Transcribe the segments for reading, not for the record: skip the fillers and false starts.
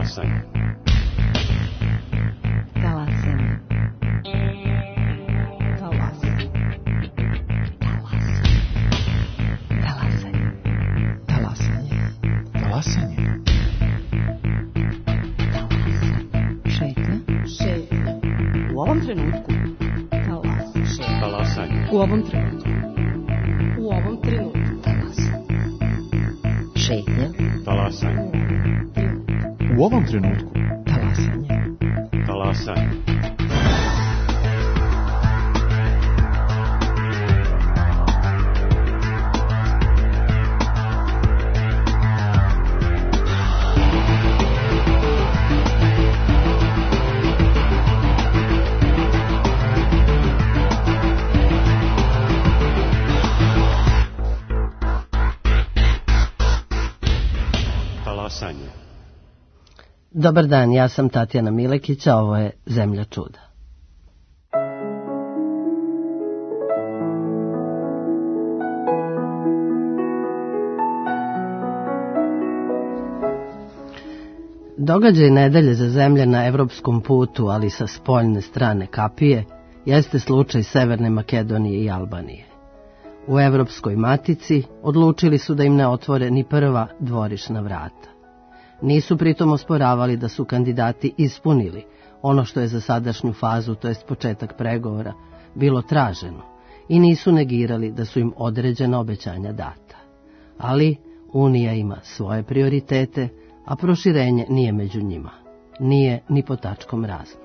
Talasanje. Talasanje. Talasanje. Talasanje. Talasanje. Talasanje. Šetnja. Šetnja. U ovom trenutku. Talasanje. Talasanje. U ovom trenutku. U ovom trenutku. Talasanje. Šetnja. Talasanje. U ovom trenutku. Talasanje. Talasanje. Talasanje. Dobar dan, ja sam Tatjana Milekić, a ovo je Zemlja čuda. Događaj nedelje za zemlje na evropskom putu, ali sa spoljne strane kapije, jeste slučaj Severne Makedonije i Albanije. U Evropskoj matici odlučili su da im ne otvore ni prva dvorišna vrata. Nisu pritom osporavali da su kandidati ispunili ono što je za sadašnju fazu, to jest početak pregovora, bilo traženo i nisu negirali da su im određena obećanja data. Ali Unija ima svoje prioritete, a proširenje nije među njima. Nije ni po tačkom razno.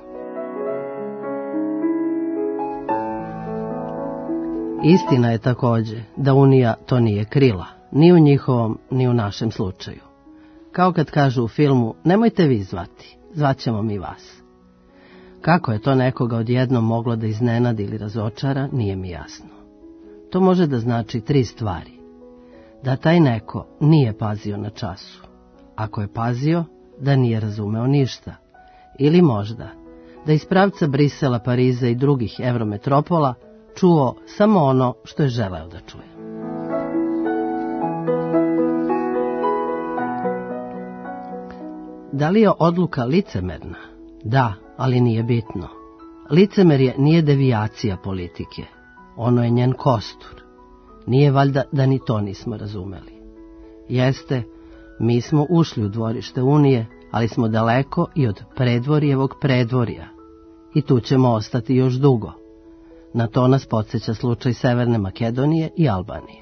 Istina je također da Unija to nije krila, ni u njihovom, ni u našem slučaju. Kao kad kažu u filmu, nemojte vi zvati, zvaćemo mi vas. Kako je to nekoga odjednom moglo da iznenadi ili razočara, nije mi jasno. To može da znači 3 stvari. Da taj neko nije pazio na času. Ako je pazio, da nije razumeo ništa. Ili možda, da iz pravca Brisela, Pariza i drugih evrometropola čuo samo ono što je želeo da čuje. Da li je odluka licemerna? Da, ali nije bitno. Licemerje nije devijacija politike. Ono je njen kostur. Nije valjda da ni to nismo razumeli. Jeste, mi smo ušli u dvorište Unije, ali smo daleko i od predvorjevog predvorja. I tu ćemo ostati još dugo. Na to nas podsjeća slučaj Severne Makedonije i Albanije.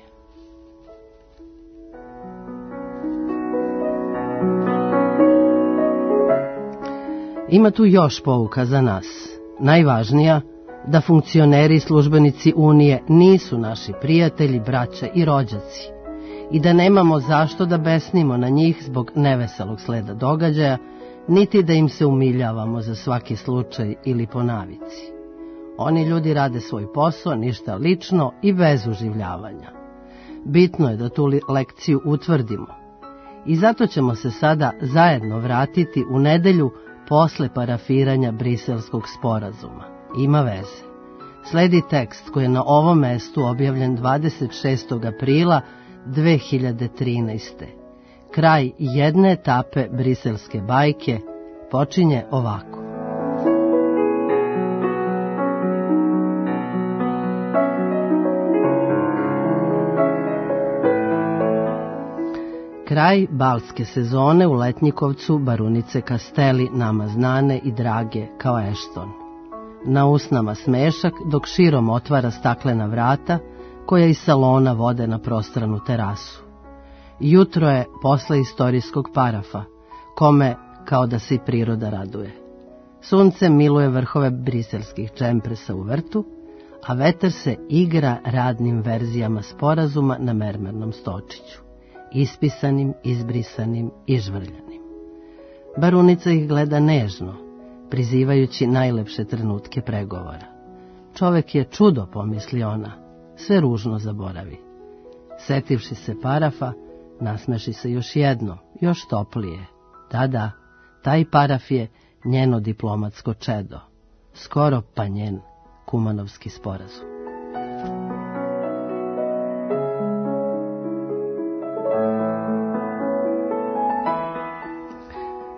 Ima tu još pouka za nas. Najvažnija, da funkcioneri i službenici Unije nisu naši prijatelji, braća i rođaci i da nemamo zašto da besnimo na njih zbog neveselog sleda događaja, niti da im se umiljavamo za svaki slučaj ili po navici. Oni ljudi rade svoj posao, ništa lično i bez uživljavanja. Bitno je da tu lekciju utvrdimo. I zato ćemo se sada zajedno vratiti u nedelju posle parafiranja Briselskog sporazuma. Ima veze. Sledi tekst koji je na ovom mestu objavljen 26. aprila 2013. Kraj jedne etape briselske bajke počinje ovako. Kraj balske sezone u Letnjikovcu barunice Kasteli nama znane i drage kao Ešton. Na usnama smešak dok širom otvara staklena vrata koja iz salona vode na prostranu terasu. Jutro je posle istorijskog parafa, kome kao da se i priroda raduje. Sunce miluje vrhove briselskih čempresa u vrtu, a vetar se igra radnim verzijama sporazuma na mermernom stočiću, ispisanim, izbrisanim i žvrljanim. Barunica ih gleda nežno, prizivajući najlepše trenutke pregovora. Čovek je čudo, pomisli ona, sve ružno zaboravi. Setivši se parafa, nasmeši se još jedno, još toplije. Da, taj paraf je njeno diplomatsko čedo, skoro pa njen Kumanovski sporazum.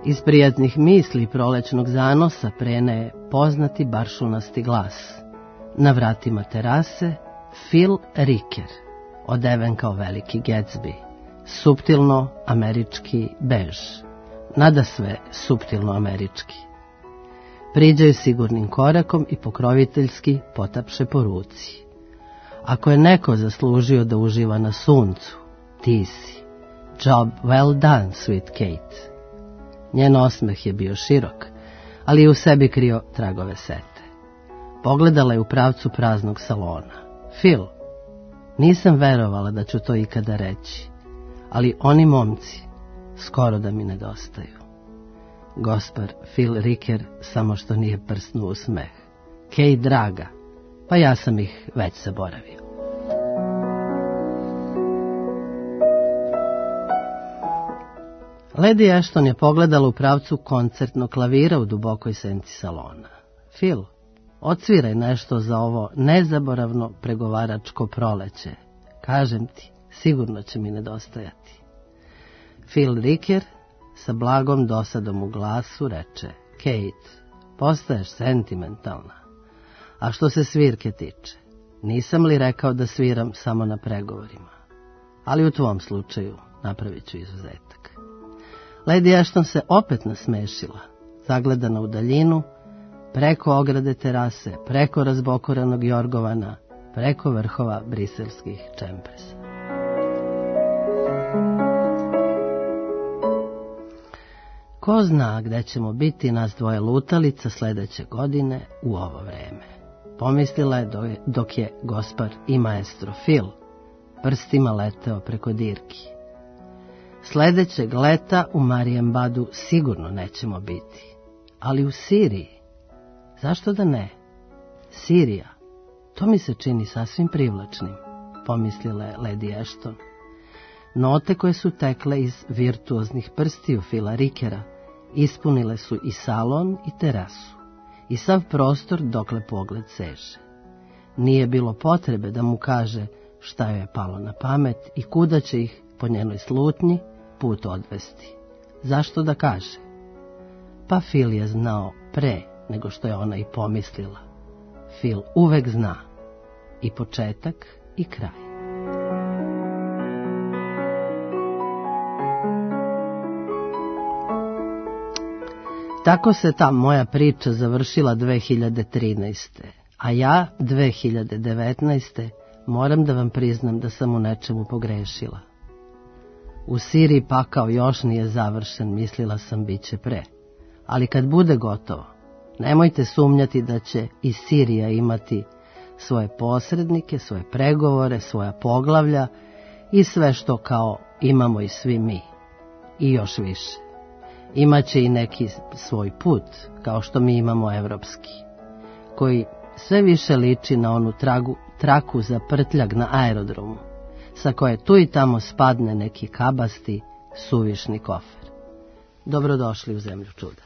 Iz prijatnih misli i prolećnog zanosa prene je poznati baršunasti glas. Na vratima terase Phil Riker, odeven kao veliki Gatsby, suptilno američki bež, nadasve suptilno američki. Priđaju sigurnim korakom i pokroviteljski potapše po ruci. Ako je neko zaslužio da uživa na suncu, ti si. Job well done, sweet Kate. Njen osmeh je bio širok, ali je u sebi krio tragove sete. Pogledala je u pravcu praznog salona. Phil, nisam verovala da ću to ikada reći, ali oni momci skoro da mi nedostaju. Gospar Phil Riker samo što nije prsnuo u smeh. Kej draga, pa ja sam ih već zaboravio. Lady Ashton je pogledala u pravcu koncertnog klavira u dubokoj senci salona. Phil, odsviraj nešto za ovo nezaboravno pregovaračko proleće. Kažem ti, sigurno će mi nedostajati. Phil Riker sa blagom dosadom u glasu reče: Kate, postaješ sentimentalna. A što se svirke tiče, nisam li rekao da sviram samo na pregovorima? Ali u tvom slučaju napravit ću izuzetak. Lady Ashton se opet nasmešila, zagledana u daljinu, preko ograde terase, preko razbokoranog jorgovana, preko vrhova briselskih čempresa. Ko zna gde ćemo biti nas dvoje lutalica sljedeće godine u ovo vreme, pomislila je dok je gospar i maestro Phil prstima leteo preko dirki. Sljedećeg leta u Marienbadu sigurno nećemo biti, ali u Siriji, zašto da ne? Sirija, to mi se čini sasvim privlačnim, pomislila je Lady Ashton. Note koje su tekle iz virtuoznih prstiju Phila Rikera ispunile su i salon i terasu, i sav prostor dokle pogled seže. Nije bilo potrebe da mu kaže šta joj je palo na pamet i kuda će ih po njenoj slutnji put odvesti. Zašto da kaže? Pa Phil je znao pre nego što je ona i pomislila. Phil uvek zna i početak i kraj. Tako se ta moja priča završila 2013. A ja 2019. moram da vam priznam da sam u nečemu pogrešila. U Siriji pakao još nije završen, mislila sam biće pre. Ali kad bude gotovo, nemojte sumnjati da će i Sirija imati svoje posrednike, svoje pregovore, svoja poglavlja i sve što kao imamo i svi mi. I još više. Imaće i neki svoj put, kao što mi imamo evropski, koji sve više liči na onu traku za prtljag na aerodromu, sa koje tu i tamo spadne neki kabasti, suvišni kofer. Dobrodošli u zemlju čuda.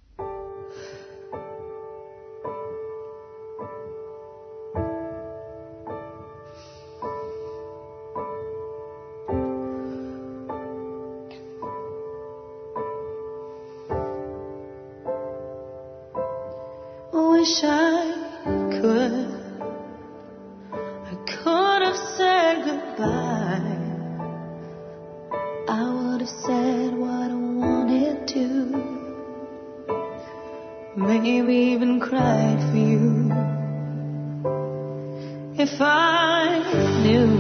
Wish I could have said goodbye. I would have said what I wanted to. Maybe even cried for you. If I knew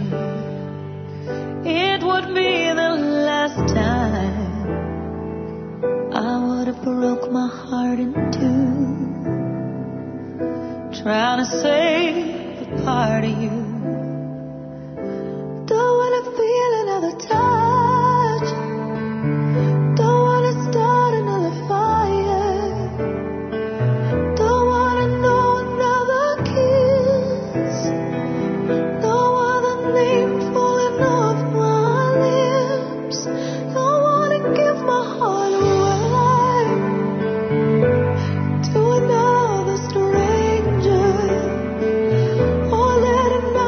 it would be the last time, I would have broke my heart in two, trying to save a part of you. Don't wanna feel another touch, don't wanna start another fire, don't wanna know another kiss, don't want the name falling off my lips, don't wanna give my heart away to another stranger, or let another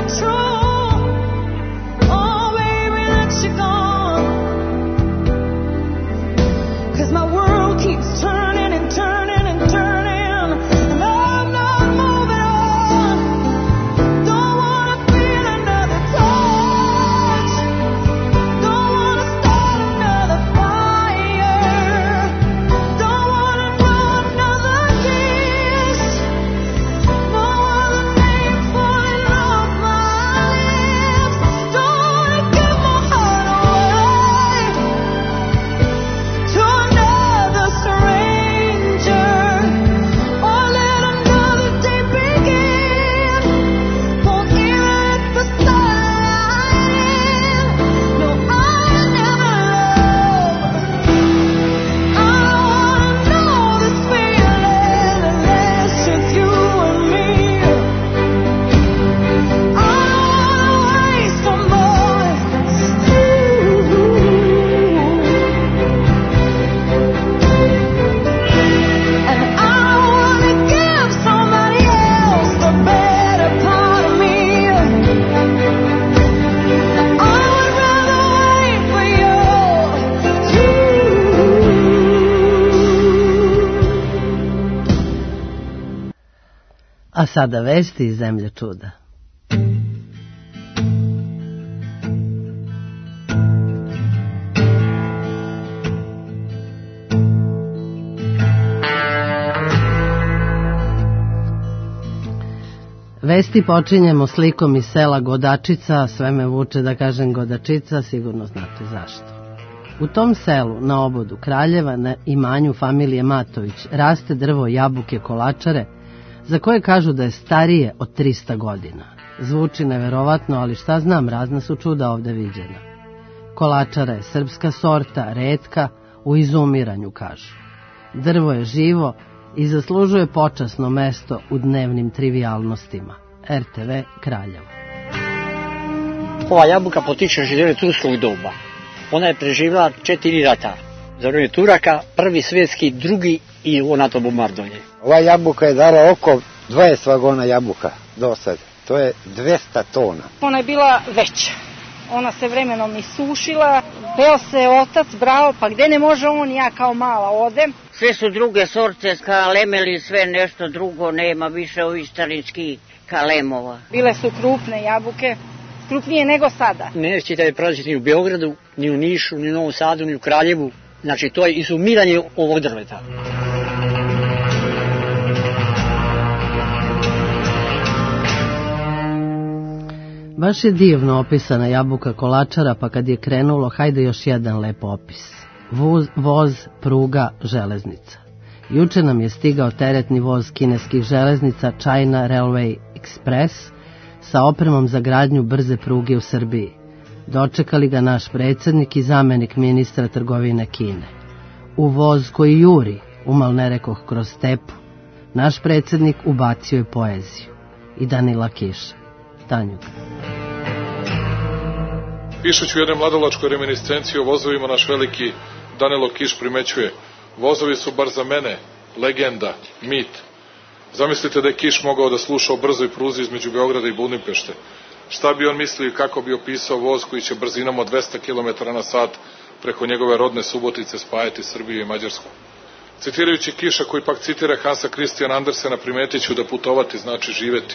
A sada vesti iz zemlje čuda. Vesti počinjemo slikom iz sela Godačica, sve me vuče da kažem Godačica, sigurno znate zašto. U tom selu, na obodu Kraljeva, na imanju familije Matović, raste drvo jabuke kolačare, za koje kažu da je starije od 300 godina. Zvuči neverovatno, ali šta znam, razna su čuda ovde viđena. Kolačara je srpska sorta, retka, u izumiranju kažu. Drvo je živo i zaslužuje počasno mesto u dnevnim trivijalnostima. RTV Kraljevo. Ova jabuka potiče iz turskog doba. Ona je preživjela 4 rata. Za vreme Turaka, prvi svjetski, drugi i ovo NATO bombardovanje. Ova jabuka je dala oko 20 vagona jabuka do sad. To je 200 tona. Ona je bila veća. Ona se vremenom isušila. Beo se otac brao, pa gde ne može on, ja kao mala odem. Sve su druge sorte, kalemeli, sve nešto drugo, nema više ovih starinskih kalemova. Bile su krupne jabuke, krupnije nego sada. Nećete je pronaći ni u Beogradu, ni u Nišu, ni u Novom Sadu, ni u Kraljevu. Znači, to je izumiranje ovog drveta. Baš je divno opisana jabuka kolačara, pa kad je krenulo, hajde još jedan lep opis. Voz, pruga, železnica. Juče nam je stigao teretni voz kineskih železnica China Railway Express sa opremom za gradnju brze pruge u Srbiji. Dočekali ga naš predsjednik i zamenik ministra trgovine Kine. U voz koji juri, umal ne rekoh kroz stepu, naš predsjednik ubacio je poeziju. I Danila Kiša. Tanjuka. Pišući u jednoj mladalačkoj reminiscenciji o vozovima, naš veliki Danilo Kiš primećuje: vozovi su bar za mene legenda, mit. Zamislite da je Kiš mogao da sluša o brzoj pruzi između Beograda i Budimpešte. Šta bi on mislio i kako bi opisao voz koji će brzinom od 200 km na sat preko njegove rodne Subotice spajati Srbiju i Mađarsku? Citirajući Kiša, koji pak citira Hansa Christiana Andersena, primetiću da putovati znači živeti.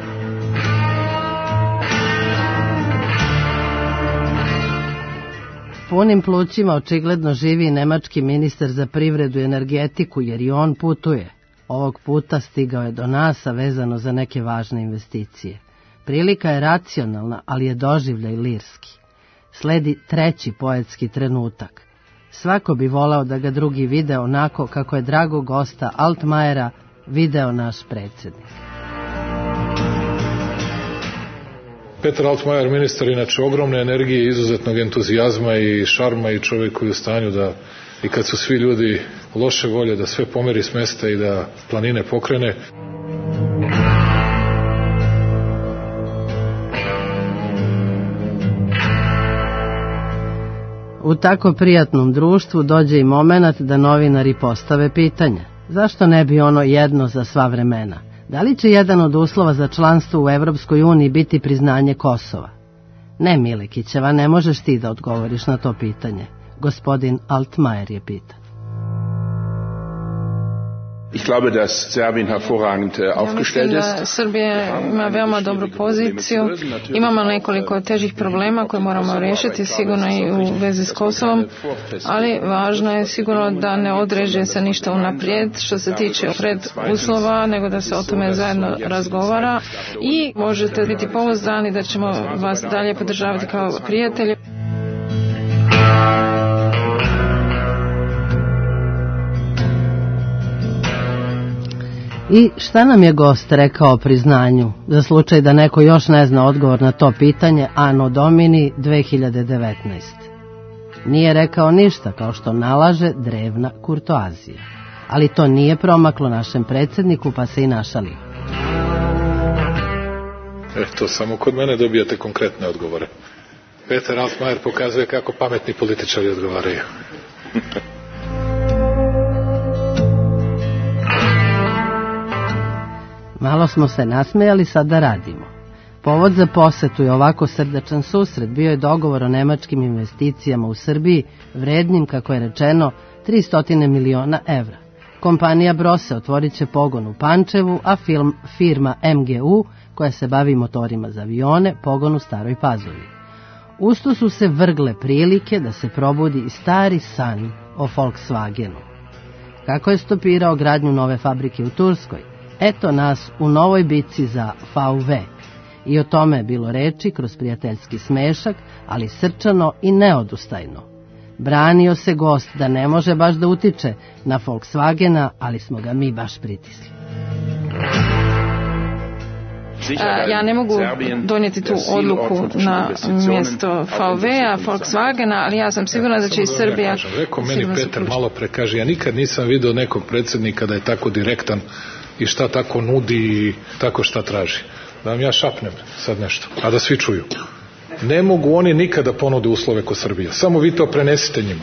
Punim plućima očigledno živi i nemački ministar za privredu i energetiku, jer i on putuje. Ovog puta stigao je do nas, a vezano za neke važne investicije. Prilika je racionalna, ali je doživljaj lirski. Sledi treći poetski trenutak. Svako bi volao da ga drugi vide onako kako je dragog gosta Altmajera video naš predsjednik. Petar Altmajer, ministar, inače ogromne energije, izuzetnog entuzijazma i šarma i čovjek koji je u stanju da, i kad su svi ljudi loše volje, da sve pomeri s mesta i da planine pokrene. U tako prijatnom društvu dođe i moment da novinari postave pitanje. Zašto ne bi ono jedno za sva vremena? Da li će jedan od uslova za članstvo u Evropskoj uniji biti priznanje Kosova? Ne, Milekićeva, ne možeš ti da odgovoriš na to pitanje. Gospodin Altmaier je pita. Ich glaube, dass Serbien hervorragend aufgestellt ist. Da Srbija ima veoma dobru poziciju. Imamo nekoliko težih problema koje moramo rešiti, sigurno i u vezi s Kosovom, ali važno je sigurno da ne određuje se ništa unaprijed što se tiče preduslova, nego da se o tome zajedno razgovara i možete biti pouzdani da ćemo vas dalje podržavati kao prijatelji. I šta nam je gost rekao o priznanju, za slučaj da neko još ne zna odgovor na to pitanje, Anno Domini 2019. Nije rekao ništa, kao što nalaže drevna kurtoazija. Ali to nije promaklo našem predsjedniku, pa se i našalio. To samo kod mene dobijate konkretne odgovore. Peter Altmaier pokazuje kako pametni političari odgovaraju. Malo smo se nasmejali, sad da radimo. Povod za posetu i ovako srdačan susret bio je dogovor o nemačkim investicijama u Srbiji, vrednim, kako je rečeno, 300 miliona evra. Kompanija Brose otvorit će pogon u Pančevu, a firma MGU, koja se bavi motorima za avione, pogon u Staroj Pazovi. Usto su se vrgle prilike da se probudi i stari san o Volkswagenu. Kako je stopirao gradnju nove fabrike u Turskoj? Eto nas u novoj bitci za VW. I o tome je bilo reči kroz prijateljski smešak, ali srčano i neodustajno. Branio se gost da ne može baš da utiče na Volkswagena, ali smo ga mi baš pritisli. Ja ne mogu donijeti tu odluku na mjesto VW-a, Volkswagena, ali ja sam sigurna da će i Srbija... Rekao meni Petar malo pre, kaže, ja nikad nisam vidio nekog predsjednika da je tako direktan i šta tako nudi i tako šta traži. Da vam ja šapnem sad nešto, a da svi čuju. Ne mogu oni nikada ponude uslove ko Srbija. Samo vi to prenesite njima.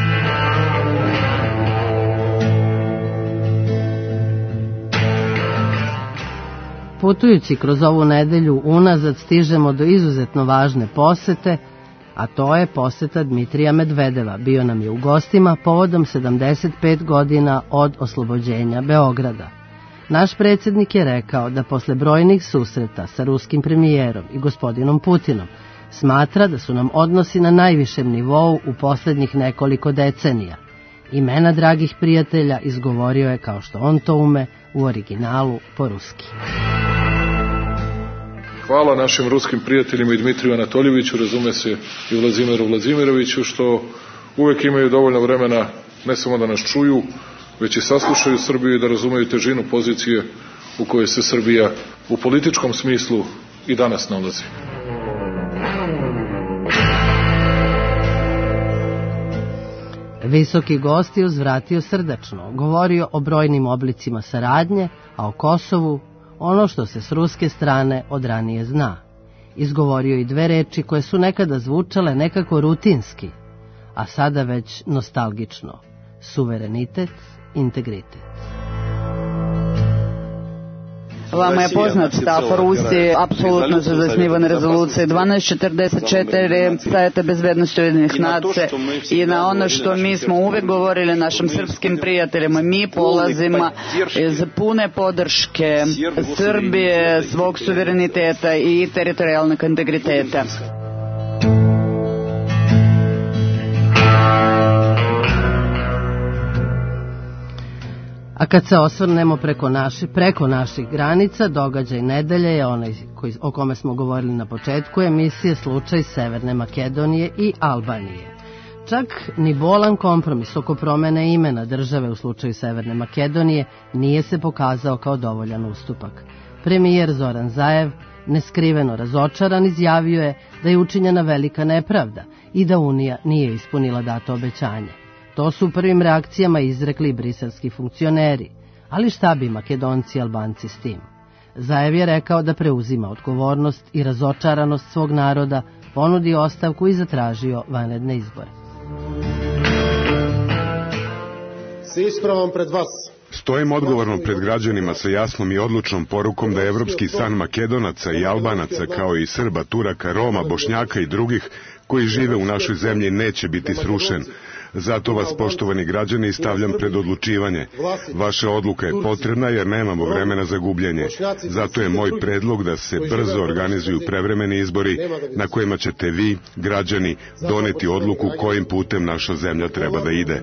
Putujući kroz ovu nedelju unazad stižemo do izuzetno važne posete, a to je poseta Dmitrija Medvedeva. Bio nam je u gostima povodom 75 godina od oslobođenja Beograda. Naš predsjednik je rekao da posle brojnih susreta sa ruskim premijerom i gospodinom Putinom smatra da su nam odnosi na najvišem nivou u posljednjih nekoliko decenija. Imena dragih prijatelja izgovorio je, kao što on to ume, u originalu po ruski. Hvala našim ruskim prijateljima i Dmitriju Anatoljeviću, razume se i Vladimiru Vladimiroviću, što uvek imaju dovoljno vremena ne samo da nas čuju, već i saslušaju Srbiju i da razumeju težinu pozicije u kojoj se Srbija u političkom smislu i danas nalazi. Visoki gost je uzvratio srdačno, govorio o brojnim oblicima saradnje, a o Kosovu ono što se s ruske strane od ranije zna. Izgovorio i dve reči koje su nekada zvučale nekako rutinski, a sada već nostalgično: suverenitet, integritet. Vama je poznat stav Rusije, apsolutno se zasniva na rezoluciji 1244 Savjeta bezbednosti Ujedinjenih nacija i na ono što mi smo uvek govorili našim srpskim prijateljima. Mi polazimo iz pune podrške Srbije, svog suvereniteta i teritorijalnog integriteta. A kad se osvrnemo preko naših granica, događaj nedelje je onaj o kome smo govorili na početku emisije, slučaj Severne Makedonije i Albanije. Čak ni bolan kompromis oko promene imena države u slučaju Severne Makedonije nije se pokazao kao dovoljan ustupak. Premijer Zoran Zaev, neskriveno razočaran, izjavio je da je učinjena velika nepravda i da Unija nije ispunila dato obećanje. To su u prvim reakcijama izrekli briselski funkcioneri, ali šta bi Makedonci i Albanci s tim? Zaev je rekao da preuzima odgovornost i razočaranost svog naroda, ponudio ostavku i zatražio vanredne izbore. Se ispravam pred vas Stojim odgovorno pred građanima sa jasnom i odlučnom porukom da je evropski san Makedonaca i Albanaca, kao i Srba, Turaka, Roma, Bošnjaka i drugih koji žive u našoj zemlji neće biti srušen. Zato vas, poštovani građani, stavljam pred odlučivanje. Vaša odluka je potrebna jer nemamo vremena za gubljenje. Zato je moj predlog da se brzo organizuju prevremeni izbori na kojima ćete vi, građani, doneti odluku kojim putem naša zemlja treba da ide.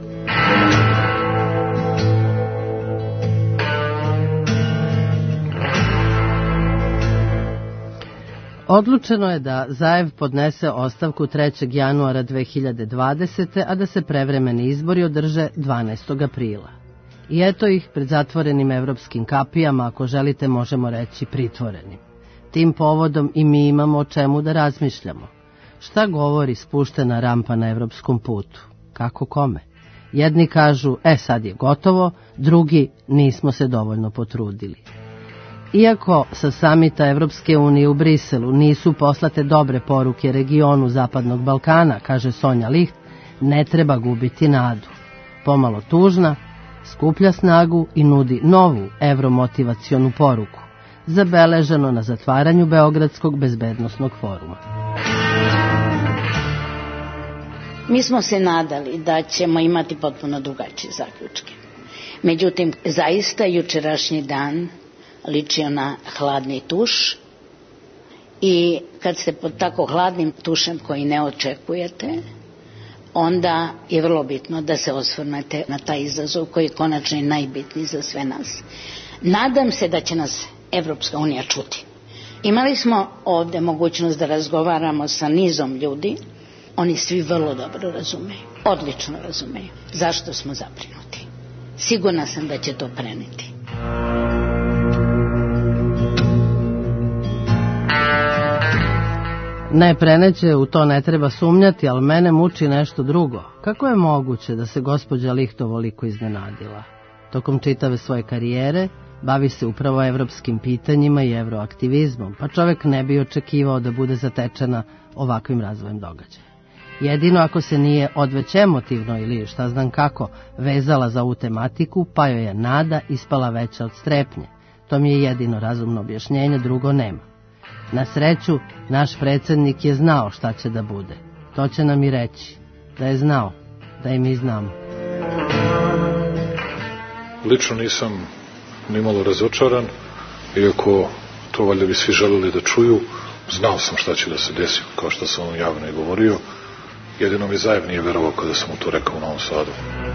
Odlučeno je da Zaev podnese ostavku 3. januara 2020. a da se prevremeni izbori održe 12. aprila. I eto ih pred zatvorenim evropskim kapijama, ako želite možemo reći pritvorenim. Tim povodom i mi imamo o čemu da razmišljamo. Šta govori spuštena rampa na evropskom putu? Kako kome? Jedni kažu, sad je gotovo, drugi, nismo se dovoljno potrudili. Iako sa samita Evropske unije u Briselu nisu poslate dobre poruke regionu Zapadnog Balkana, kaže Sonja Licht, ne treba gubiti nadu. Pomalo tužna, skuplja snagu i nudi novu evromotivacionu poruku, zabeleženo na zatvaranju Beogradskog bezbednosnog foruma. Mi smo se nadali da ćemo imati potpuno drugačije zaključke. Međutim, zaista jučerašnji dan ličio na hladni tuš i kad ste pod tako hladnim tušem koji ne očekujete, onda je vrlo bitno da se osvrnete na taj izazov koji je konačno najbitniji za sve nas. Nadam se da će nas Evropska unija čuti. Imali smo ovde mogućnost da razgovaramo sa nizom ljudi, oni svi vrlo dobro razumeju, odlično razumeju zašto smo zabrinuti. Sigurna sam da će to preneti. Ne, preneće, u to ne treba sumnjati, ali mene muči nešto drugo. Kako je moguće da se gospođa Licht ovoliko iznenadila? Tokom čitave svoje karijere bavi se upravo evropskim pitanjima i evroaktivizmom, pa čovek ne bi očekivao da bude zatečena ovakvim razvojem događaja. Jedino ako se nije odveć emotivno ili šta znam kako vezala za ovu tematiku, pa joj je nada ispala veća od strepnje. To mi je jedino razumno objašnjenje, drugo nema. Na sreću, naš predsjednik je znao šta će da bude. To će nam i reći. Da je znao, da i mi znamo. Lično nisam nimalo razočaran, iako to valjda bi svi želeli da čuju. Znao sam šta će da se desi, kao što sam vam javno i govorio. Jedino mi Zaev nije verovao kada sam mu to rekao u Novom Sadu.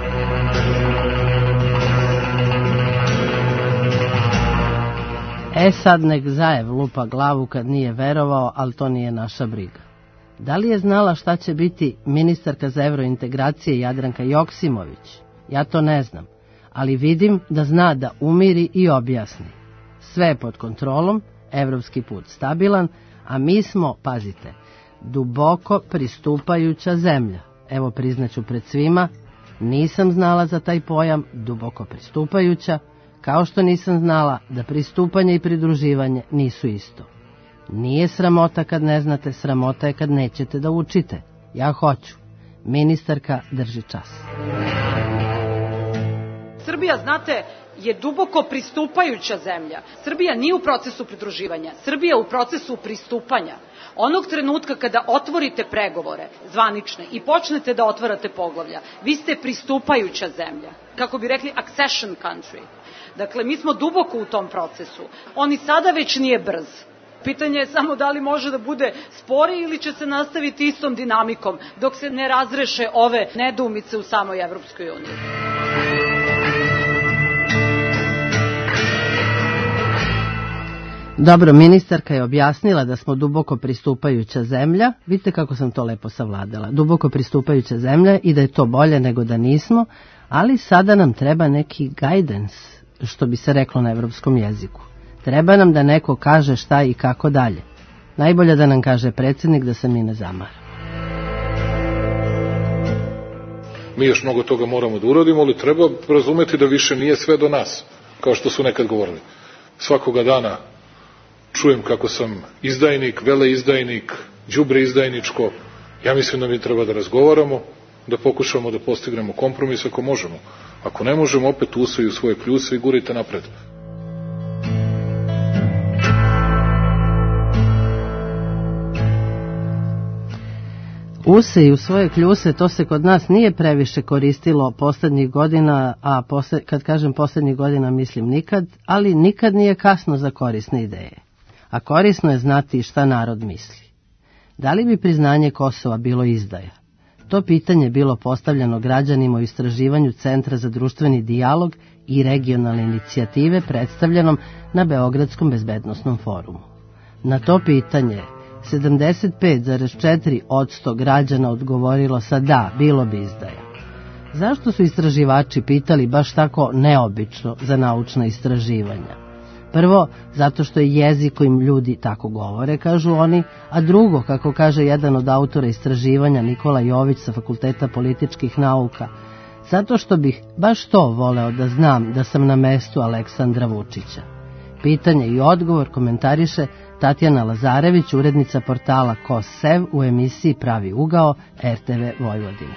Sad nek Zaev lupa glavu kad nije verovao, ali to nije naša briga. Da li je znala šta će biti ministarka za evrointegracije Jadranka Joksimović? Ja to ne znam, ali vidim da zna da umiri i objasni. Sve je pod kontrolom, evropski put stabilan, a mi smo, pazite, duboko pristupajuća zemlja. Evo priznaću pred svima, nisam znala za taj pojam duboko pristupajuća, kao što nisam znala da pristupanje i pridruživanje nisu isto. Nije sramota kad ne znate, sramota je kad nećete da učite. Ja hoću. Ministarka, drži čas. Srbija, znate, je duboko pristupajuća zemlja. Srbija nije u procesu pridruživanja. Srbija je u procesu pristupanja. Onog trenutka kada otvorite pregovore zvanične i počnete da otvarate poglavlja, vi ste pristupajuća zemlja. Kako bi rekli, accession country. Dakle, mi smo duboko u tom procesu. On i sada već nije brz. Pitanje je samo da li može da bude sporiji ili će se nastaviti istom dinamikom dok se ne razreše ove nedoumice u samoj Evropskoj uniji. Dobro, ministarka je objasnila da smo duboko pristupajuća zemlja. Vidite kako sam to lepo savladala. Duboko pristupajuća zemlja i da je to bolje nego da nismo, ali sada nam treba neki guidance, što bi se reklo na evropskom jeziku. Treba nam da neko kaže šta i kako dalje. Najbolje da nam kaže predsjednik da se mi ne zamara. Mi još mnogo toga moramo da uradimo, ali treba razumeti da više nije sve do nas, kao što su nekad govorili. Svakoga dana čujem kako sam izdajnik, veleizdajnik, đubre izdajničko. Ja mislim da mi treba da razgovaramo, da pokušamo da postignemo kompromis ako možemo. Ako ne možemo, opet usaju u svoje kljuse i gurajte napred. Use u svoje kljuse, to se kod nas nije previše koristilo poslednjih godina, a kad kažem poslednjih godina mislim nikad, ali nikad nije kasno za korisne ideje. A korisno je znati šta narod misli. Da li bi priznanje Kosova bilo izdaja? To pitanje je bilo postavljeno građanima u istraživanju Centra za društveni dijalog i regionalne inicijative predstavljenom na Beogradskom bezbednosnom forumu. Na to pitanje 75,4% građana odgovorilo sa da, bilo bi izdaja. Zašto su istraživači pitali baš tako neobično za naučna istraživanja? Prvo, zato što je jezik kojim ljudi tako govore, kažu oni, a drugo, kako kaže jedan od autora istraživanja Nikola Jović sa Fakulteta političkih nauka, zato što bih baš to voleo da znam da sam na mestu Aleksandra Vučića. Pitanje i odgovor komentariše Tatjana Lazarević, urednica portala KOS-SEV u emisiji Pravi ugao RTV Vojvodine.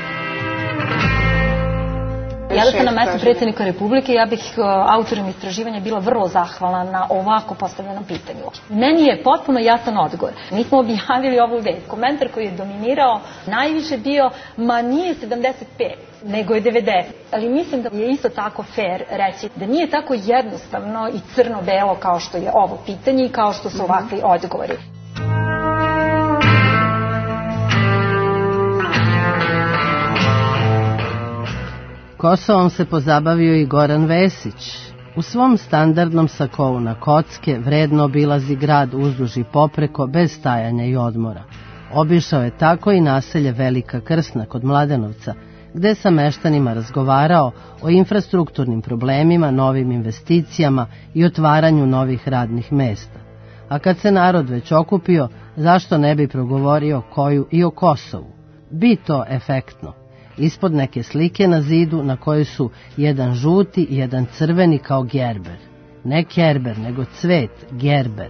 Ja da sam na mestu predsjednika Republike, ja bih autorima istraživanja bila vrlo zahvalna na ovako postavljenom pitanju. Meni je potpuno jasan odgovor. Mi smo objavili ovu vest. Komentar koji je dominirao najviše bio, ma nije 75, nego je 90. Ali mislim da je isto tako fair reći da nije tako jednostavno i crno-belo kao što je ovo pitanje i kao što su ovakvi odgovori. Kosovom se pozabavio i Goran Vesić. U svom standardnom sakou na kocke vredno obilazi grad uzduž i popreko bez stajanja i odmora. Obišao je tako i naselje Velika Krsna kod Mladenovca, gde je sa meštanima razgovarao o infrastrukturnim problemima, novim investicijama i otvaranju novih radnih mesta. A kad se narod već okupio, zašto ne bi progovorio koju i o Kosovu? Bi to efektno. Ispod neke slike na zidu na kojoj su jedan žuti i jedan crveni kao gerber. Ne kerber, nego cvet, gerber.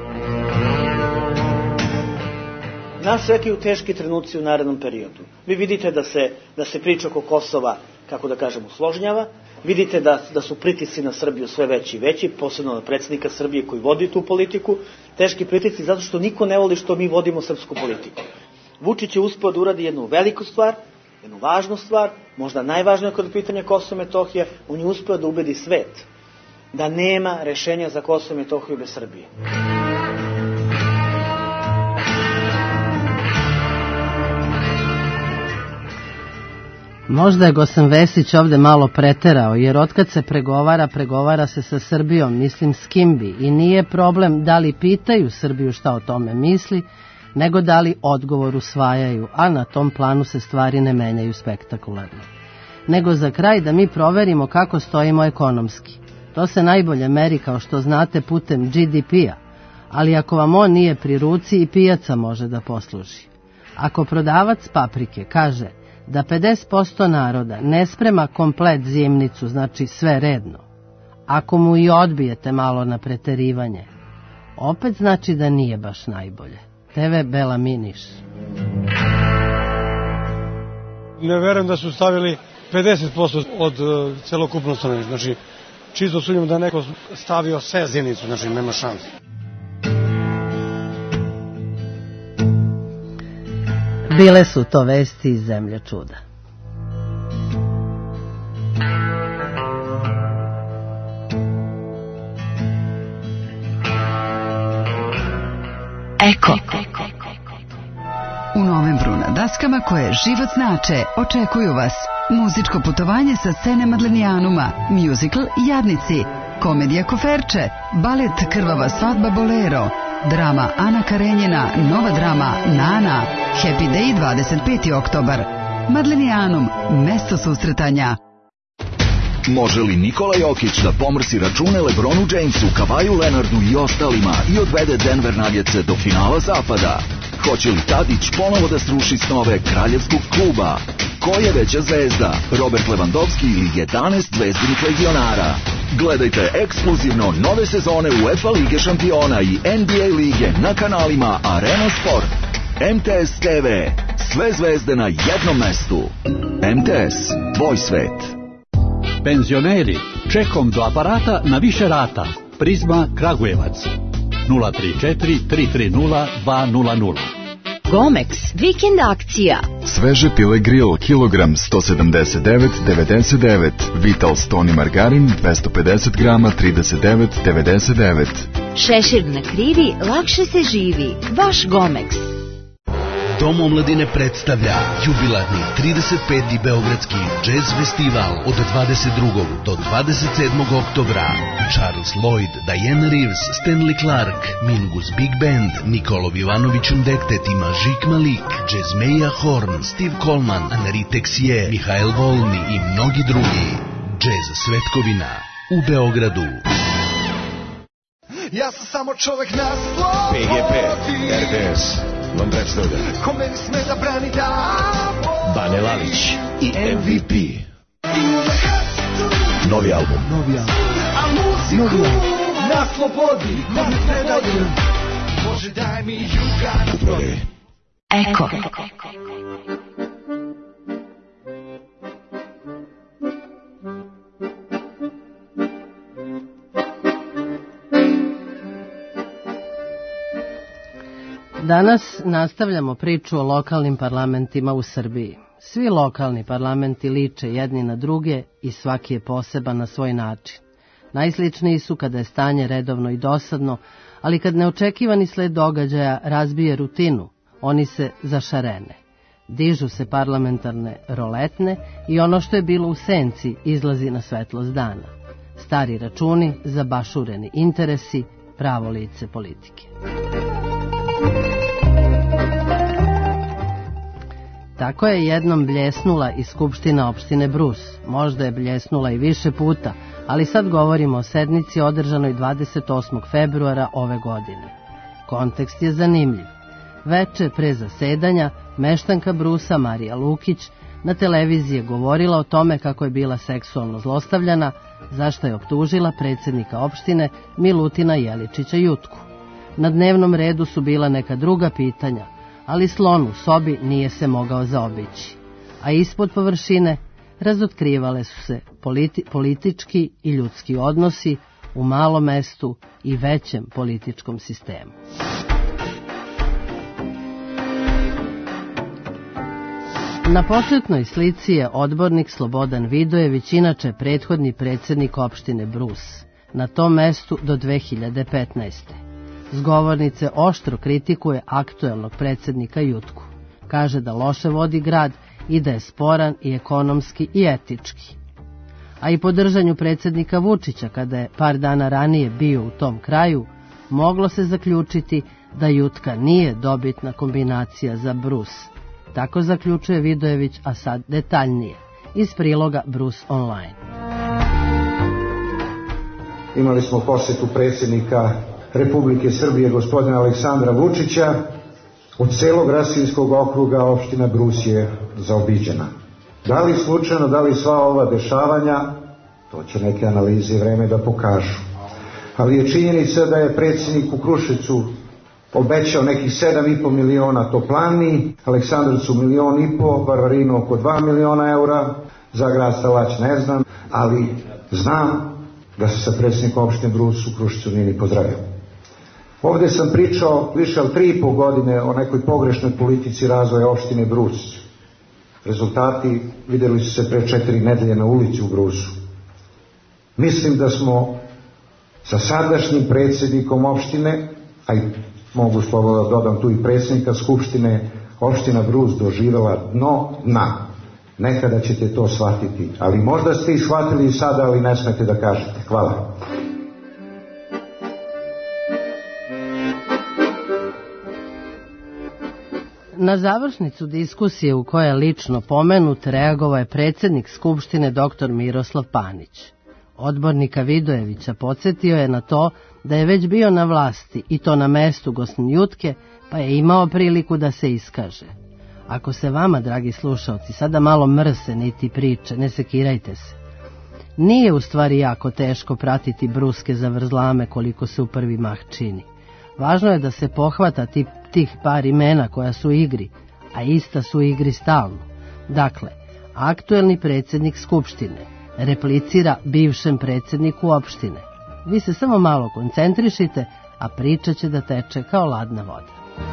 Nas čekaju teški trenuci u narednom periodu. Vi vidite da se priča oko Kosova, kako da kažemo, usložnjava. Vidite da su pritisci na Srbiju sve veći i veći, posebno na predsjednika Srbije koji vodi tu politiku. Teški pritisci zato što niko ne voli što mi vodimo srpsku politiku. Vučić je uspeo da uradi jednu veliku stvar, jednu važnu stvar, možda najvažnija kod pitanja Kosova i Metohije. On je uspeo da ubedi svet da nema rešenja za Kosovo i Metohiju bez Srbije. Možda je Gosan Vesić ovde malo preterao, jer otkad se pregovara se sa Srbijom, mislim s kim bi, i nije problem da li pitaju Srbiju šta o tome misli, nego da li odgovor usvajaju, a na tom planu se stvari ne menjaju spektakularno. Nego za kraj da mi proverimo kako stojimo ekonomski. To se najbolje meri, kao što znate, putem GDP-a, ali ako vam on nije pri ruci, i pijaca može da posluži. Ako prodavac paprike kaže da 50% naroda ne sprema komplet zimnicu, znači sve redno, ako mu i odbijete malo na preterivanje, opet znači da nije baš najbolje. TV Bela Miniš. Ne verujem da su stavili 50% od celokupno stanovništva. Znači, čisto sumnjam da neko stavio sve zimnicu, znači nema šanse. Bile su to vesti iz zemlje čuda. Eko. U novembru na daskama koje život znače očekuju vas muzičko putovanje sa scene Madlenijanuma, muzikl Jadnici, komedija Koferče, balet Krvava svadba Bolero, drama Ana Karenjina, nova drama Nana, Happy Day 25. oktobar. Madlenijanum, mesto susretanja. Može li Nikola Jokić da pomrsi račune LeBronu Jamesu, Kavaju Leonardu i ostalima i odvede Denver Nuggetse do finala zapada? Hoće li Tadić ponovo da sruši snove kraljevskog kluba? Ko je veća zvezda, Robert Lewandowski ili 11 zvezdinih legionara? Gledajte ekskluzivno nove sezone UEFA Lige šampiona i NBA lige na kanalima Arena Sport. MTS TV. Sve zvezde na jednom mestu. MTS, tvoj svet. Penzioneri, čekom do aparata na više rata. Prizma Kragujevac 034 330 200. Gomex, vikend akcija. Sveže pile grill, kilogram 179,99. Vital stoni margarin 250 grama 39,99. Šešir na krivi, lakše se živi. Vaš Gomex. Dom omladine predstavlja jubilarni 35. Beogradski jazz festival od 22. do 27. oktobra. Charles Lloyd, Diana Reeves, Stanley Clark, Mingus Big Band, Nikolov Ivanović Undektet i Mažik Malik, Jazzmeja Horn, Steve Coleman, Anari Texier, Mihael Volni i mnogi drugi. Jazz Svetkovina u Beogradu. Ja sam samo čovek na slobodi. PGP, RTS vam predstavlja Ko meni sme da brani da Bane Lalić i MVP. Novi album. A muziku na slobodi. Ko mi sme da Bože daj mi juga. U prodaji. Eko. Danas nastavljamo priču o lokalnim parlamentima u Srbiji. Svi lokalni parlamenti liče jedni na druge i svaki je poseban na svoj način. Najsličniji su kada je stanje redovno i dosadno, ali kad neočekivani sled događaja razbije rutinu, oni se zašarene. Dižu se parlamentarne roletne i ono što je bilo u senci izlazi na svetlost dana. Stari računi, zabašureni interesi, pravo lice politike. Tako je jednom bljesnula i Skupština opštine Brus. Možda je bljesnula i više puta, ali sad govorimo o sednici održanoj 28. februara ove godine. Kontekst je zanimljiv. Veče pre zasedanja, meštanka Brusa Marija Lukić na televiziji je govorila o tome kako je bila seksualno zlostavljana, zašto je optužila predsjednika opštine Milutina Jeličića Jutku. Na dnevnom redu su bila neka druga pitanja, ali slon u sobi nije se mogao zaobići. A ispod površine razotkrivale su se politički i ljudski odnosi u malom mestu i većem političkom sistemu. Na početnoj slici je odbornik Slobodan Vidojević, inače prethodni predsjednik opštine Brus, na tom mestu do 2015. S govornice oštro kritikuje aktuelnog predsjednika Jutku. Kaže da loše vodi grad i da je sporan i ekonomski i etički. A i po držanju predsjednika Vučića, kada je par dana ranije bio u tom kraju, moglo se zaključiti da Jutka nije dobitna kombinacija za Brus. Tako zaključuje Vidojević, a sad detaljnije, iz priloga Brus Online. Imali smo posjetu predsjednika Republike Srbije gospodina Aleksandra Vučića. Od celog Rasinskog okruga opština Brus je zaobiđena. Da li slučajno, da li sva ova dešavanja, to će neke analize i vreme da pokažu. Ali je činjenica da je predsjednik u Kruševcu obećao nekih 7,5 miliona toplani, Aleksandrovcu 1,5 miliona, Varvarinu oko 2 miliona eura, za grad Stalać ne znam, ali znam da se sa predsjednikom opštine Brus u Kruševcu nije ni pozdravio. Ovdje sam pričao više od 3,5 godine o nekoj pogrešnoj politici razvoja opštine Brus. Rezultati vidjeli su se pre 4 nedelje na ulici u Brusu. Mislim da smo sa sadašnjim predsjednikom opštine, a i mogu slobodno da dodam tu i predsjednika Skupštine, opština Brus doživjela dno dna. Nekada ćete to shvatiti, ali možda ste i shvatili i sada, ali ne smete da kažete. Hvala. Na završnicu diskusije u kojoj je lično pomenut reagovao je predsjednik Skupštine dr. Miroslav Panić. Odbornika Vidojevića podsjetio je na to da je već bio na vlasti i to na mestu Gostin Jutke, pa je imao priliku da se iskaže. Ako se vama, dragi slušalci, sada malo mrse niti priče, ne sekirajte se. Nije u stvari jako teško pratiti bruske zavrzlame koliko se u prvi mah čini. Važno je da se pohvata tih par imena koja su u igri, a ista su u igri stalno. Dakle, aktuelni predsjednik Skupštine replicira bivšem predsjedniku opštine. Vi se samo malo koncentrišite, a priča će da teče kao ladna voda.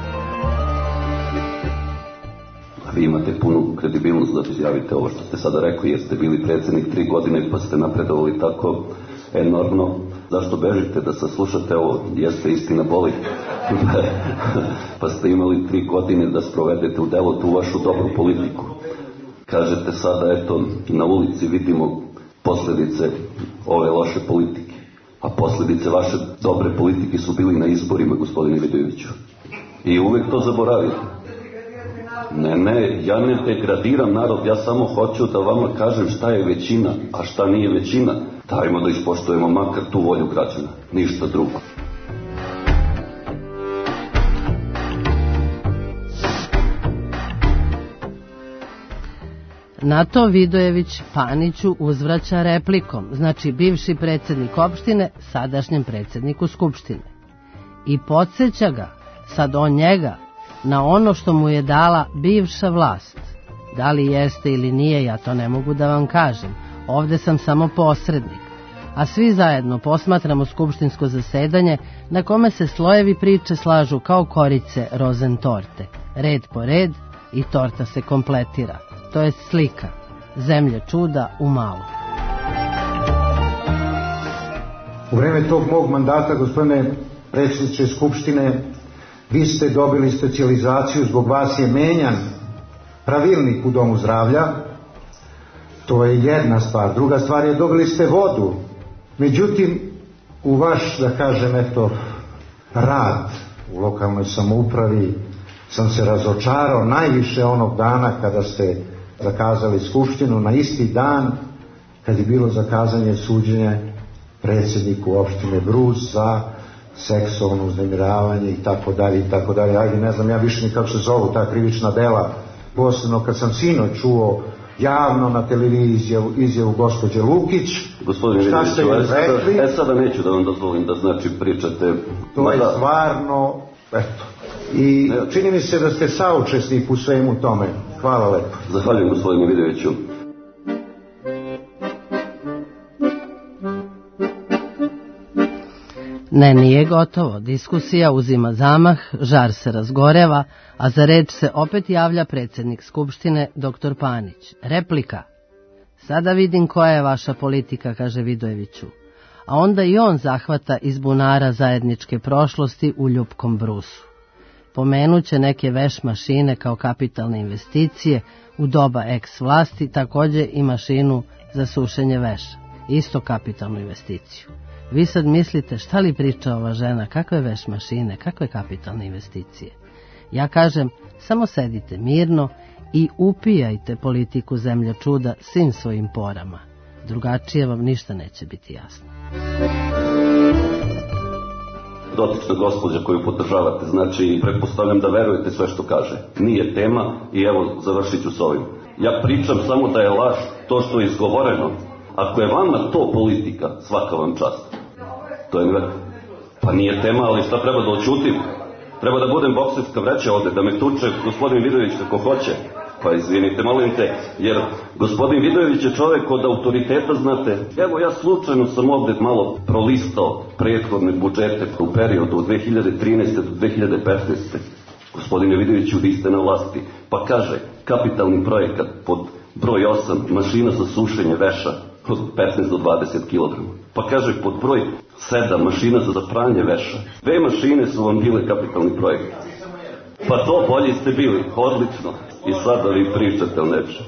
Vi imate punu kredibilnost da izjavite ovo što ste sada rekli, jer ste bili predsjednik 3 godine pa ste napredovali tako enormno. Zašto bežite da saslušate ovo? Jeste, istina boli. Pa ste imali 3 godine da sprovedete u delo tu vašu dobru politiku. Kažete sada, eto, na ulici vidimo posljedice ove loše politike. A posljedice vaše dobre politike su bili na izborima, gospodine Vidojeviću. I uvek to zaboravite. Ne, ja ne degradiram narod, ja samo hoću da vama kažem šta je većina, a šta nije većina. Dajmo da ispoštujemo makar tu volju građana, ništa drugo. Na to Vidojević Paniću uzvraća replikom, znači bivši predsjednik opštine sadašnjem predsjedniku Skupštine. I podsjeća ga, sad on njega, na ono što mu je dala bivša vlast. Da li jeste ili nije, ja to ne mogu da vam kažem. Ovdje sam samo posrednik. A svi zajedno posmatramo skupštinsko zasedanje na kome se slojevi priče slažu kao korice rozen torte. Red po red i torta se kompletira. To je slika. Zemlje čuda u malo. U vreme tog mog mandata, gospodine predsjedniče Skupštine, vi ste dobili specijalizaciju, zbog vas je menjan pravilnik u Domu zdravlja. To je jedna stvar. Druga stvar je, dobili ste vodu. Međutim, u vaš, da kažem, eto, rad u lokalnoj samoupravi sam se razočarao najviše onog dana kada ste zakazali skupštinu, na isti dan kad je bilo zakazanje suđenja predsjedniku opštine Brus za seksualno uznemiravanje i tako dalje. Ajde, ne znam ja više ni kako se zovu ta krivična dela. Posebno kad sam sinoć čuo javno na televiziji izjavu gospođe Lukić. Gospodine šta ste joj rekli? Sada neću da vam dozvolim da znači pričate. To je stvarno, eto. I čini mi se da ste saučesnik u svemu tome. Hvala lepo. Zahvaljujem, gospodine Vidojeviću. Ne, nije gotovo. Diskusija uzima zamah, žar se razgoreva, a za reč se opet javlja predsjednik Skupštine, dr. Panić. Replika. Sada vidim koja je vaša politika, kaže Vidojeviću. A onda i on zahvata iz bunara zajedničke prošlosti u ljupkom brusu. Pomenuće neke veš mašine kao kapitalne investicije u doba ex vlasti, također i mašinu za sušenje veša. Isto kapitalnu investiciju. Vi sad mislite šta li priča ova žena, kakve veš mašine, kakve kapitalne investicije. Ja kažem, samo sedite mirno i upijajte politiku zemlje čuda svim svojim porama. Drugačije vam ništa neće biti jasno. Dotična gospođa koju podržavate, znači pretpostavljam da verujete sve što kaže. Nije tema i evo završit ću s ovim. Ja pričam samo da je laž to što je izgovoreno. Ako je vama to politika, svaka vam čast. To je pa nije tema, ali šta treba da oćutim? Treba da budem bokserska vreća ovde, da me tuče gospodin Vidojević kako hoće. Pa izvinite, molim te, jer gospodin Vidojević je čovjek od autoriteta, znate. Evo ja slučajno sam ovde malo prolistao prethodne budžete u periodu od 2013. do 2015. Gospodine Vidojeviću, vi ste na vlasti. Pa kaže, kapitalni projekat pod broj 8, mašina za sušenje veša od 15 do 20 kg. Pa kaže, pod broj 7, mašina za pranje veša. 2 mašine su vam bile kapitalni projekt. Pa to bolje ste bili, odlično. I sada vi pričate o nečem.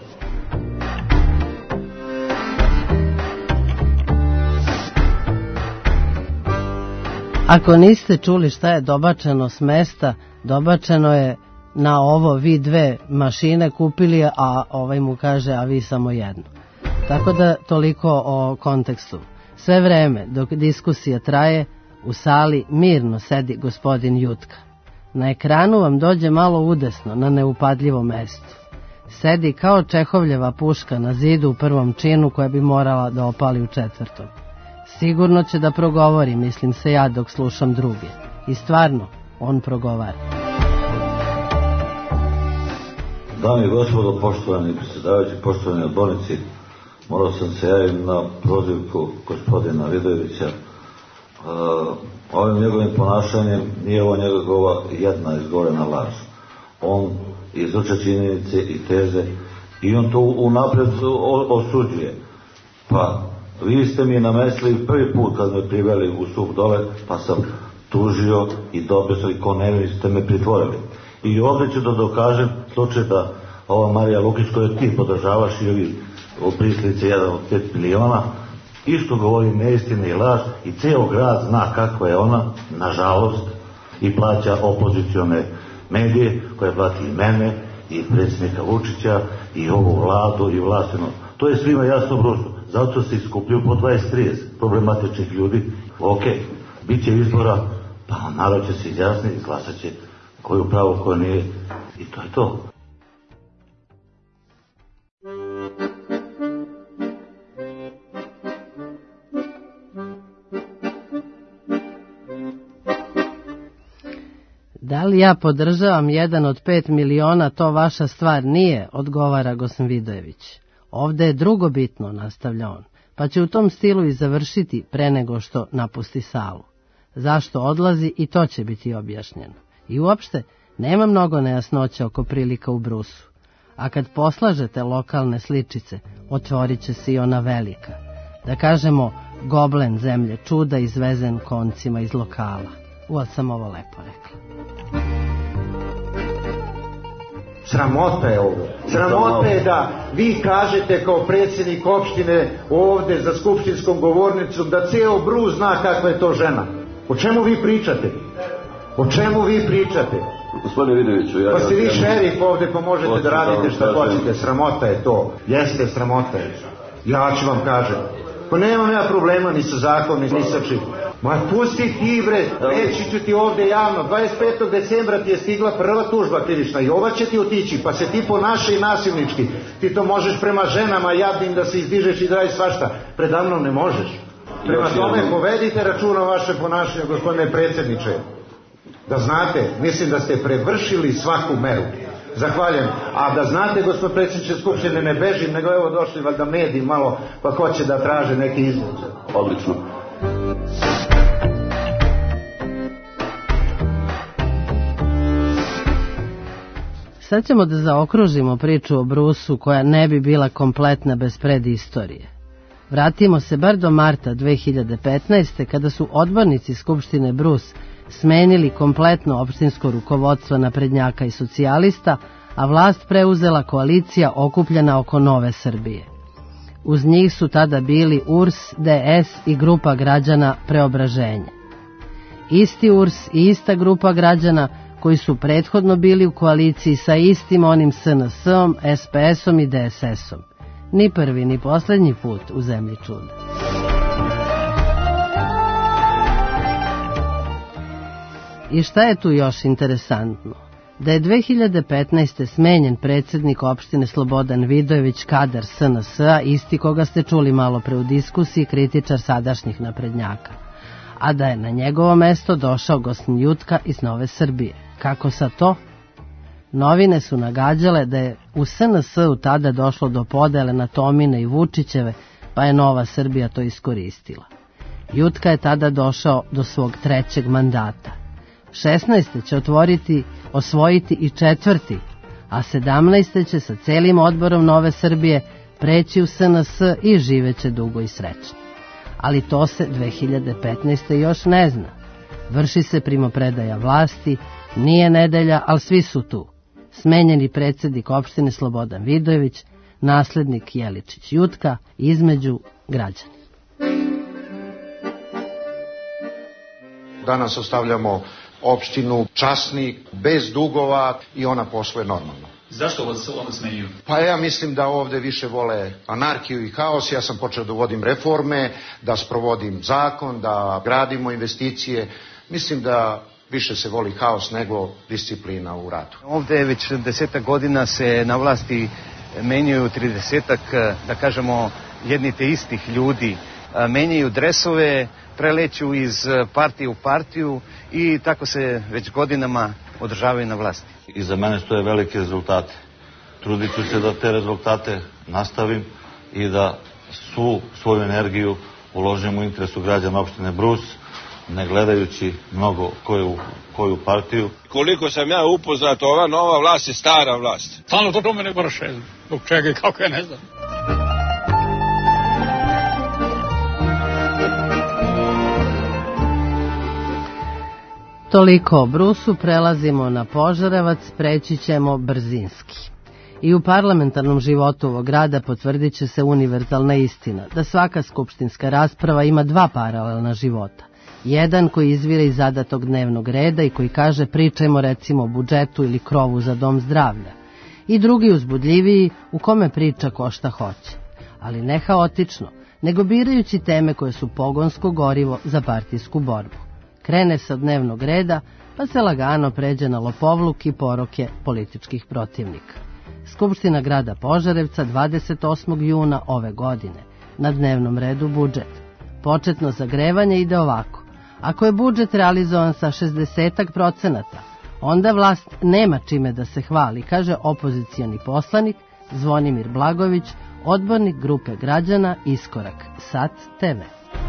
Ako niste čuli šta je dobačeno s mesta, dobačeno je na ovo vi 2 mašine kupili, a ovaj mu kaže, a vi samo jednu. Tako da toliko o kontekstu. Sve vreme dok diskusija traje, u sali mirno sedi gospodin Jutka. Na ekranu vam dođe malo udesno, na neupadljivom mestu. Sedi kao Čehovljeva puška na zidu u prvom činu koja bi morala da opali u 4. Sigurno će da progovori, mislim se ja dok slušam druge. I stvarno, on progovara. Dame i gospodo, poštovani predsjedavajući, poštovani odbornici, morao sam se javiti na prozivku gospodina Vidojevića. Ovim njegovim ponašanjem nije ovo njegova jedna izgovorena laž. On izvuče činjenice i teze i on to unapred osuđuje. Pa, vi ste mi namestili prvi put kad me priveli u sud dole, pa sam tužio i dobio sam i ko nevini ste me pritvorili. I ovdje ću da dokažem slučaj da ova Marija Lukić koju ti podržavaš i ovi u prislici 1 od 5 miliona, isto govori neistine i laž i ceo grad zna kakva je ona, nažalost, i plaća opozicione medije koje plati i mene, i predsjednika Vučića, i ovu vladu, i vlastinu. To je svima jasno brusto. Zato se iskupljuju po 20-30 problematičnih ljudi. Ok, bit će izbora, pa narod će se izjasniti, izglasat će koju pravo, koju nije, i to je to. Da li ja podržavam 1 od 5 miliona, to vaša stvar nije, odgovara Gosan Vidojević. Ovde je drugo bitno, nastavlja on, pa će u tom stilu i završiti pre nego što napusti salu. Zašto odlazi i to će biti objašnjeno. I uopšte, nema mnogo nejasnoća oko prilika u Brusu. A kad poslažete lokalne sličice, otvorit će se i ona velika. Da kažemo, goblen zemlje čuda izvezen koncima iz lokala. Uvod sam ovo lepo rekla. Sramota je ovo. Sramota je da vi kažete kao predsjednik opštine ovde za skupštinskom govornicom da ceo Brus zna kakva je to žena. O čemu vi pričate? O čemu vi pričate? Gospodine Vidojeviću, pa ste vi šerif ovde pa možete da radite šta hoćete. Sramota je to. Jeste, sramota je. Ja ću vam kažem. Pa nemam ja problema ni sa zakonom, ni sa čim. Ma pusti ti bre, reći ću ti ovde javno, 25. decembra ti je stigla prva tužba krivična i ova će ti otići, pa se ti ponašaj nasilnički. Ti to možeš prema ženama jadnim da se izdižeš i da radiš svašta. Predamnom ne možeš. Prema tome povedite računa o vaše ponašanje, gospodine predsjedniče. Da znate, mislim da ste prevršili svaku meru. Zahvaljujem. A da znate, gospod predsjedniče Skupštine, ne bežim, nego evo došli valjda mediji malo, pa hoće da traže neki izbor. Odlično. Sad ćemo da zaokružimo priču o Brusu koja ne bi bila kompletna bez predistorije. Vratimo se bar do marta 2015. kada su odbornici Skupštine Brus smenili kompletno opštinsko rukovodstvo naprednjaka i socijalista, a vlast preuzela koalicija okupljena oko Nove Srbije. Uz njih su tada bili URS, DS i grupa građana Preobraženje. Isti URS i ista grupa građana koji su prethodno bili u koaliciji sa istim onim SNS-om, SPS-om i DSS-om. Ni prvi ni poslednji put u zemlji čuda. I šta je tu još interesantno? Da je 2015. smenjen predsjednik opštine Slobodan Vidojević, kadar SNS-a, isti koga ste čuli malo pre u diskusiji, kritičar sadašnjih naprednjaka. A da je na njegovo mesto došao Gosan Jutka iz Nove Srbije. Kako sa to? Novine su nagađale da je u SNS-u tada došlo do podele na Tomine i Vučićeve, pa je Nova Srbija to iskoristila. Jutka je tada došao do svog 3. mandata. 16. će osvojiti i 4., a 17. će sa celim odborom Nove Srbije preći u SNS i živeće dugo i srećno. Ali to se 2015. još ne zna. Vrši se primopredaja vlasti, nije nedelja, ali svi su tu. Smenjeni predsjednik opštine Slobodan Vidojević, naslednik Jeličić Jutka, između građani. Danas ostavljamo opštinu časni, bez dugova i ona posluje normalno. Zašto vas onda smenjuju? Pa ja mislim da ovde više vole anarhiju i haos. Ja sam počeo da uvodim reforme, da sprovodim zakon, da gradimo investicije. Mislim da više se voli haos nego disciplina u radu. Ovde već 10 godina se na vlasti menjaju 30, da kažemo, jedni te istih ljudi. menjaju dresove, preleću iz partije u partiju i tako se već godinama održavaju na vlasti. Iza mene stoje velike rezultate. Trudit ću se da te rezultate nastavim i da svu svoju energiju uložim u interesu građana opštine Brus, ne gledajući mnogo koju partiju. Koliko sam ja upoznat, ova nova vlast je stara vlast. Stalno to tome ne vrše, zbog čega i kako je, ne znam. Toliko o Brusu, prelazimo na Požarevac, preći ćemo brzinski. I u parlamentarnom životu ovog grada potvrdit će se univerzalna istina, da svaka skupštinska rasprava ima dva paralelna života. Jedan koji izvire iz zadatog dnevnog reda i koji kaže pričajmo recimo o budžetu ili krovu za dom zdravlja. I drugi uzbudljiviji u kome priča ko šta hoće. Ali ne haotično, nego birajući teme koje su pogonsko gorivo za partijsku borbu. Krene se od dnevnog reda, pa se lagano pređe na lopovluk i poroke političkih protivnika. Skupština grada Požarevca 28. juna ove godine. Na dnevnom redu budžet. Početno zagrevanje ide ovako. Ako je budžet realizovan sa 60%, onda vlast nema čime da se hvali, kaže opozicioni poslanik Zvonimir Blagović, odbornik grupe građana Iskorak, SAT TV.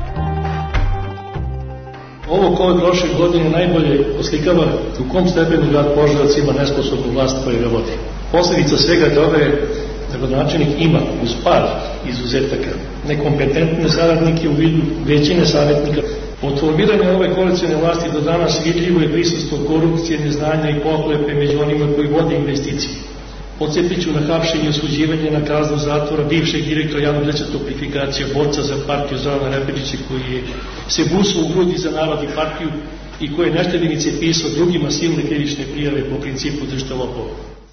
Ovo kao i prošle godine najbolje oslikava u kom stepenu grad Požarevac ima nesposobnu vlast koja ga vodi. Posljedica svega toga je da gradonačelnik ima uz par izuzetaka nekompetentne saradnike u vidu većine savjetnika. Od formiranja ove koalicijne vlasti do danas vidljivo je prisustvo korupcije, neznanja i pohlepe među onima koji vode investicije. Podsjetit ću na hapšenje i osuđivanje na kaznu zatvora bivšeg direktora javnog preduzeća Toplifikacija, borca za partiju Zorana Repetića, koji se busao u grudi za narod i partiju i koji je neštedinice pisao drugima silne krivične prijave po principu držite lopova.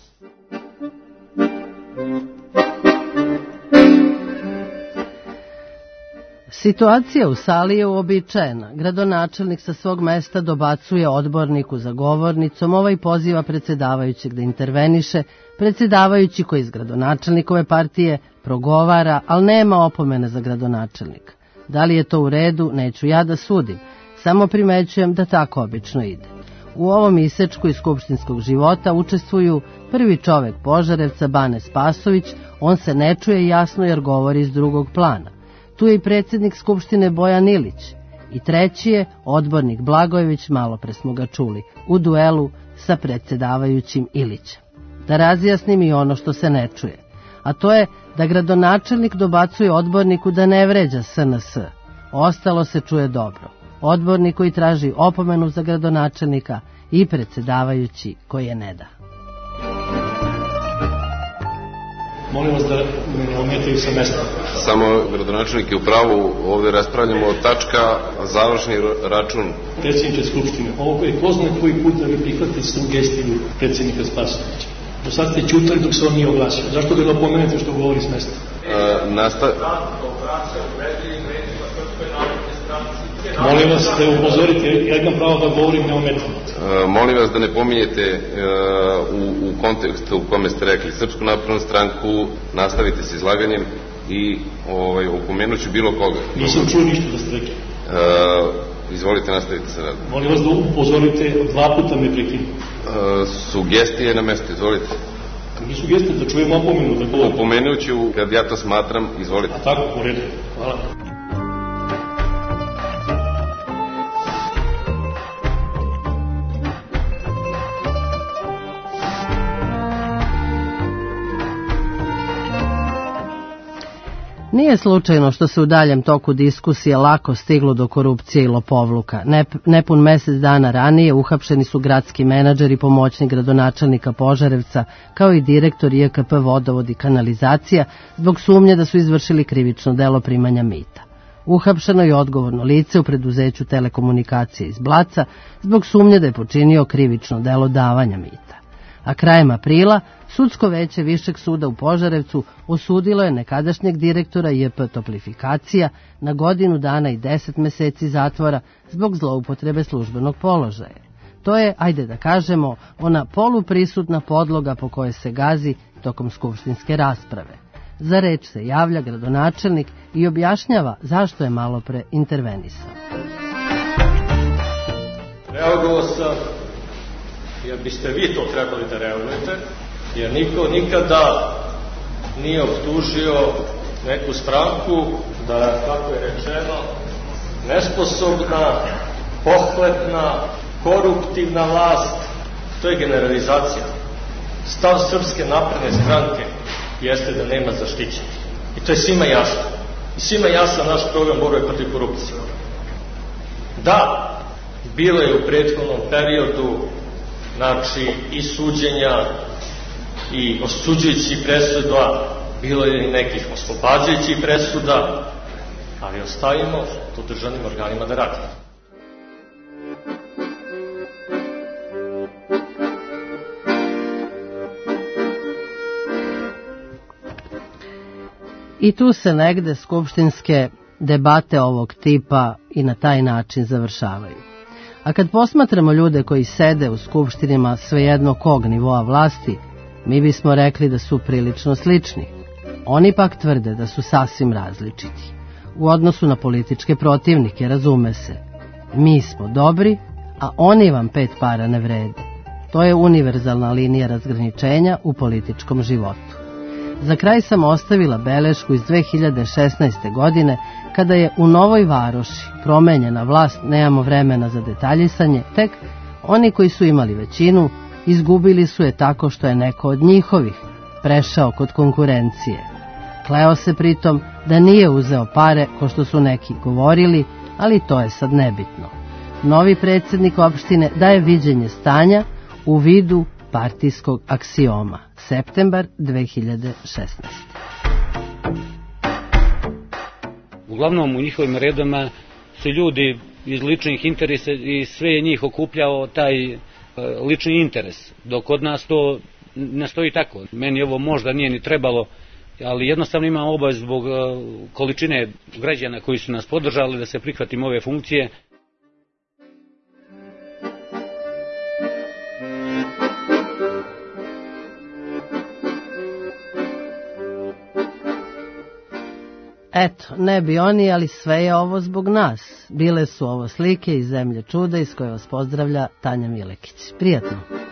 Situacija u sali je uobičajena. Gradonačelnik sa svog mesta dobacuje odborniku za govornicom, ovaj poziva predsjedavajućeg da interveniše, predsjedavajući koji iz gradonačelnikove partije progovara, ali nema opomene za gradonačelnika. Da li je to u redu, neću ja da sudim, samo primećujem da tako obično ide. U ovom isečku iz skupštinskog života učestvuju prvi čovek Požarevca, Bane Spasović, on se ne čuje jasno jer govori iz drugog plana. Tu je i predsjednik Skupštine Bojan Ilić. I treći je odbornik Blagojević, malo pre smo ga čuli, u duelu sa predsjedavajućim Ilićem. Da razjasnim i ono što se ne čuje, a to je da gradonačelnik dobacuje odborniku da ne vređa SNS. Ostalo se čuje dobro. Odbornik koji traži opomenu za gradonačelnika i predsjedavajući koji je ne da. Molim vas da me ne ometaju sa mesta. Samo gradonačelnik je u pravu, ovdje raspravljamo o tačka, završni račun. Predsjedniče Skupštine, ovo je ko zna koji put da vi prihvatite sugestiju predsjednika Spasovića. Do sad ste ćutali dok se on nije oglasio. Zašto ga ne opomenete što govori s mesta? Molim vas da upozorite, ja imam pravo da govorim neometano. Molim vas da ne pominjete u kontekstu u kome ste rekli Srpsku naprednu stranku, nastavite s izlaganjem i opomenut ću bilo koga. Nisam čuo ništa da ste rekli. Izvolite, nastavite se radom. Molim vas da upozorite, 2 puta me prekinu. Sugestije na mesto, izvolite. Nije sugestije, da čujem opomenu. Opomenut ću kad ja to smatram, izvolite. A tako, u redu. Hvala. Nije slučajno što se u daljem toku diskusije lako stiglo do korupcije i lopovluka. Nepun mesec dana ranije uhapšeni su gradski menadžer i pomoćnik gradonačelnika Požarevca, kao i direktor IKP Vodovod i kanalizacija, zbog sumnje da su izvršili krivično delo primanja mita. Uhapšeno je odgovorno lice u preduzeću telekomunikacije iz Blaca, zbog sumnje da je počinio krivično delo davanja mita. A krajem aprila Sudsko veće Višeg suda u Požarevcu osudilo je nekadašnjeg direktora JP Toplifikacija na 1 godinu dana i 10 meseci zatvora zbog zloupotrebe službenog položaja. To je, ajde da kažemo, ona poluprisutna podloga po kojoj se gazi tokom skupštinske rasprave. Za reč se javlja gradonačelnik i objašnjava zašto je malopre intervenisao. Reagovao sam, jer biste vi to trebali da reagujete, jer niko nikada nije optužio neku stranku da je, kako je rečeno, nesposobna, pohlepna, koruptivna vlast. To je generalizacija. Stav Srpske napredne stranke jeste da nema zaštićenih. I to je svima jasno. I svima jasan naš program borbe protiv korupcije. Da, bilo je u prethodnom periodu, znači, i suđenja i osuđujućih presuda, bilo je i nekih oslobađajućih presuda, ali ostavimo to državnim organima da radi. I tu se negde skupštinske debate ovog tipa i na taj način završavaju. A kad posmatramo ljude koji sede u skupštinima svejedno kog nivoa vlasti, mi bismo rekli da su prilično slični. Oni pak tvrde da su sasvim različiti. U odnosu na političke protivnike, razume se. Mi smo dobri, a oni vam 5 para ne vrede. To je univerzalna linija razgraničenja u političkom životu. Za kraj sam ostavila belešku iz 2016. godine, kada je u Novoj Varoši promenjena vlast, nemamo vremena za detaljisanje, tek oni koji su imali većinu izgubili su je tako što je neko od njihovih prešao kod konkurencije. Kleo se pritom da nije uzeo pare, ko što su neki govorili, ali to je sad nebitno. Novi predsjednik opštine daje viđenje stanja u vidu partijskog aksioma. Septembar 2016. Uglavnom u njihovim redama su ljudi iz ličnih interesa i sve je njih okupljao taj lični interes, dok kod nas to ne stoji tako. Meni ovo možda nije ni trebalo, ali jednostavno imam obavez zbog količine građana koji su nas podržali da se prihvatimo ove funkcije. Eto, ne bi oni, ali sve je ovo zbog nas. Bile su ovo slike iz Zemlje čuda iz koje vas pozdravlja Tanja Milekić. Prijatno.